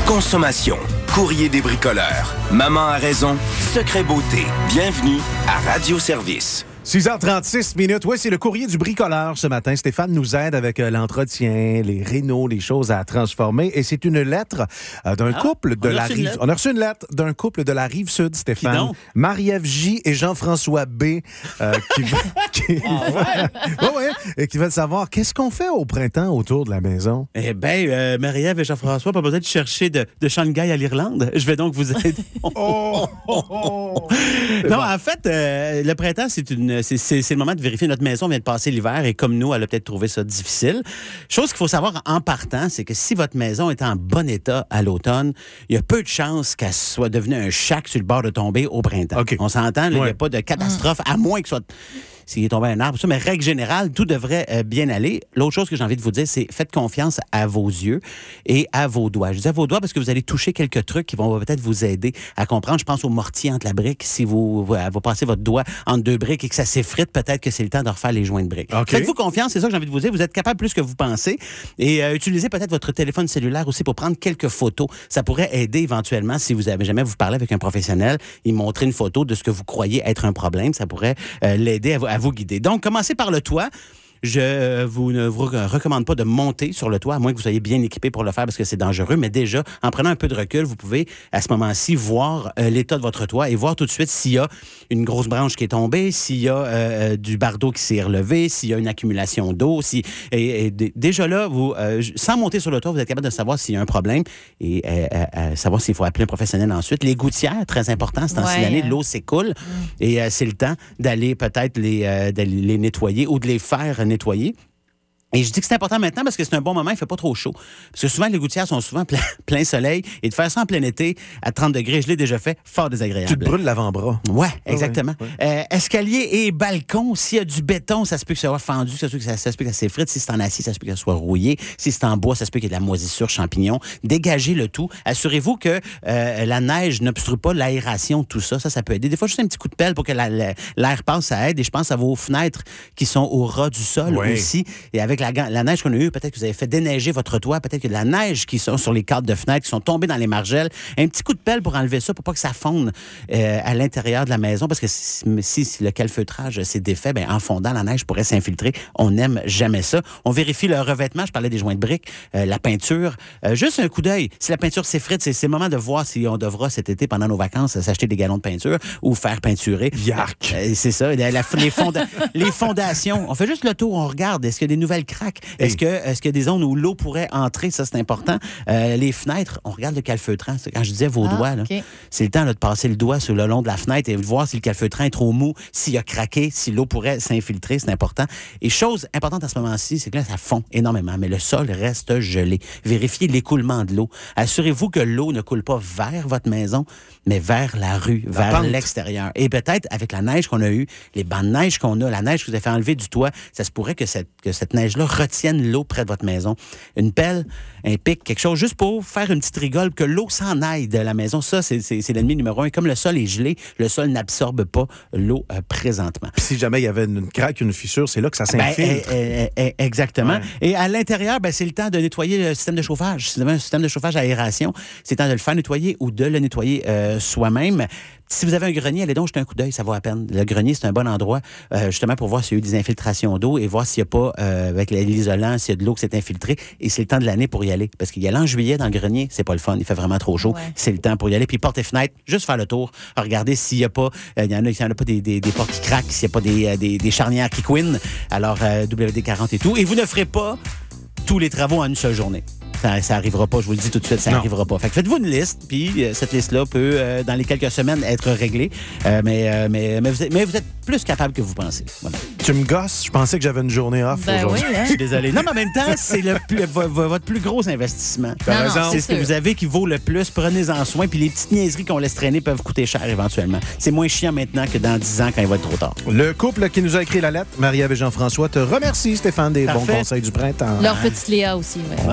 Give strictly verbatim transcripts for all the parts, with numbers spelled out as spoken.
consommation, courrier des bricoleurs, maman a raison, secret beauté. Bienvenue à Radio Service. six heures trente-six minutes. Oui, c'est le courrier du bricoleur ce matin. Stéphane nous aide avec euh, l'entretien, les rénaux, les choses à transformer. Et c'est une lettre euh, d'un ah, couple de la rive... On a reçu une lettre d'un couple de la Rive-Sud, Stéphane. Marie-Ève J. et Jean-François B. Euh, qui, qui... Ah ouais? ouais, ouais. Et qui veulent savoir qu'est-ce qu'on fait au printemps autour de la maison. Eh bien, euh, Marie-Ève et Jean-François, pas besoin de chercher de, de Shanghai à l'Irlande. Je vais donc vous aider. oh, oh, oh. Non, bon. En fait, euh, le printemps, c'est une C'est, c'est, c'est le moment de vérifier. Notre maison vient de passer l'hiver et comme nous, elle a peut-être trouvé ça difficile. Chose qu'il faut savoir en partant, c'est que si votre maison est en bon état à l'automne, il y a peu de chances qu'elle soit devenue un shack sur le bord de tomber au printemps. Okay. On s'entend, il n'y ouais. a pas de catastrophe, mmh. à moins que soit... s'il est tombé un arbre, ça, mais règle générale, tout devrait euh, bien aller. L'autre chose que j'ai envie de vous dire, c'est faites confiance à vos yeux et à vos doigts. Je dis à vos doigts parce que vous allez toucher quelques trucs qui vont peut-être vous aider à comprendre. Je pense au mortier entre la brique. Si vous, vous, vous passez votre doigt entre deux briques et que ça s'effrite, peut-être que c'est le temps de refaire les joints de briques. Okay. Faites-vous confiance, c'est ça que j'ai envie de vous dire. Vous êtes capable plus que vous pensez. Et euh, utilisez peut-être votre téléphone cellulaire aussi pour prendre quelques photos. Ça pourrait aider éventuellement si vous avez jamais vous parlez avec un professionnel, il montrer une photo de ce que vous croyez être un problème. Ça pourrait euh, l'aider à vous, à vous guider. Donc, commencez par le toit. Je vous ne vous recommande pas de monter sur le toit, à moins que vous soyez bien équipé pour le faire parce que c'est dangereux. Mais déjà, en prenant un peu de recul, vous pouvez, à ce moment-ci, voir euh, l'état de votre toit et voir tout de suite s'il y a une grosse branche qui est tombée, s'il y a euh, du bardeau qui s'est relevé, s'il y a une accumulation d'eau. Si, et, et d- déjà là, vous, euh, sans monter sur le toit, vous êtes capable de savoir s'il y a un problème et euh, euh, savoir s'il faut appeler un professionnel ensuite. Les gouttières, très important, c'est en ouais. l'année, l'eau s'écoule mm. et euh, c'est le temps d'aller peut-être les, euh, d'aller les nettoyer ou de les faire nettoyer. Et je dis que c'est important maintenant parce que c'est un bon moment, il ne fait pas trop chaud. Parce que souvent, les gouttières sont souvent plein, plein soleil. Et de faire ça en plein été, à trente degrés, je l'ai déjà fait, fort désagréable. Tu te brûles l'avant-bras. Oui, exactement. Oh, ouais, ouais. Euh, escalier et balcon, s'il y a du béton, ça se peut que ça soit fendu, ça se peut que ça, ça, se peut que ça s'effrite. Si c'est en acier, ça se peut que ça soit rouillé. Si c'est en bois, ça se peut qu'il y ait de la moisissure, champignons. Dégagez le tout. Assurez-vous que euh, la neige n'obstrue pas l'aération, tout ça. Ça, ça peut aider. Des fois, juste un petit coup de pelle pour que la, la, l'air passe, ça aide. Et je pense à vos fenêtres qui sont au ras du sol ouais. aussi. Et avec la, la neige qu'on a eue, peut-être que vous avez fait déneiger votre toit, peut-être que de la neige qui sont sur les cadres de fenêtres, qui sont tombées dans les margelles. Un petit coup de pelle pour enlever ça, pour pas que ça fonde euh, à l'intérieur de la maison, parce que si, si, si le calfeutrage s'est défait, ben, en fondant, la neige pourrait s'infiltrer. On n'aime jamais ça. On vérifie le revêtement. Je parlais des joints de briques, euh, la peinture. Euh, juste un coup d'œil. Si la peinture s'effrite, c'est, c'est le moment de voir si on devra cet été, pendant nos vacances, s'acheter des galons de peinture ou faire peinturer. Yark! Euh, c'est ça. La, la, les, fonda- les fondations. On fait juste le tour, on regarde. Est-ce qu'il y a des nouvelles craques? Est-ce que, est-ce qu'il y a des zones où l'eau pourrait entrer? Ça, c'est important. Euh, les fenêtres, on regarde le calfeutrant. Quand je disais vos ah, doigts, là, okay. c'est le temps là, de passer le doigt sur le long de la fenêtre et de voir si le calfeutrant est trop mou, s'il a craqué, si l'eau pourrait s'infiltrer. C'est important. Et chose importante à ce moment-ci, c'est que là, ça fond énormément, mais le sol reste gelé. Vérifiez l'écoulement de l'eau. Assurez-vous que l'eau ne coule pas vers votre maison, mais vers la rue, la vers pente. L'extérieur. Et peut-être, avec la neige qu'on a eue, les bancs de neige qu'on a, la neige que vous avez fait enlever du toit, ça se pourrait que cette, que cette neige-là retienne l'eau près de votre maison. Une pelle, un pic, quelque chose, juste pour faire une petite rigole, que l'eau s'en aille de la maison. Ça, c'est, c'est, c'est l'ennemi numéro un. Comme le sol est gelé, le sol n'absorbe pas l'eau euh, présentement. Puis si jamais il y avait une craque, une fissure, c'est là que ça s'infiltre. Ben, euh, euh, euh, exactement. Ouais. Et à l'intérieur, ben, c'est le temps de nettoyer le système de chauffage. Si vous avez un système de chauffage à aération, c'est le temps de le faire nettoyer ou de le nettoyer euh, soi-même. Si vous avez un grenier, allez donc jeter un coup d'œil, ça vaut à peine. Le grenier, c'est un bon endroit euh, justement pour voir s'il y a eu des infiltrations d'eau et voir s'il n'y a pas, euh, avec l'isolant, s'il y a de l'eau qui s'est infiltrée. Et c'est le temps de l'année pour y aller. Parce qu'il y a l'an juillet dans le grenier, c'est pas le fun, il fait vraiment trop chaud. Ouais. C'est le temps pour y aller. Puis porte et fenêtre, juste faire le tour, regarder s'il n'y a pas, il euh, y en a, s'il y en a pas des, des, des portes qui craquent, s'il n'y a pas des, euh, des, des charnières qui couinent. Alors, euh, W D quarante et tout. Et vous ne ferez pas tous les travaux en une seule journée. Ça, ça arrivera pas, je vous le dis tout de suite, ça n'arrivera pas. Fait que faites-vous une liste, puis euh, cette liste-là peut, euh, dans les quelques semaines, être réglée. Euh, mais, euh, mais, mais, vous êtes, mais vous êtes plus capable que vous pensez. Voilà. Tu me gosses? Je pensais que j'avais une journée off ben aujourd'hui. Oui, hein? Je suis désolé. Non, mais en même temps, c'est le plus, v- v- votre plus gros investissement. Non, non, c'est, c'est ce que vous avez qui vaut le plus. Prenez-en soin, puis les petites niaiseries qu'on laisse traîner peuvent coûter cher éventuellement. C'est moins chiant maintenant que dans dix ans quand il va être trop tard. Le couple qui nous a écrit la lettre, Marie-Ève et Jean-François, te remercie, Stéphane, des Parfait. Bons conseils du printemps. Leur petite Léa aussi, oui.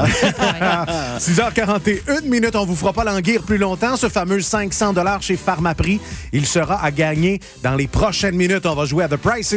six heures quarante et une minutes, on vous fera pas languir plus longtemps. Ce fameux cinq cents dollars chez Pharmaprix, il sera à gagner dans les prochaines minutes. On va jouer à The Price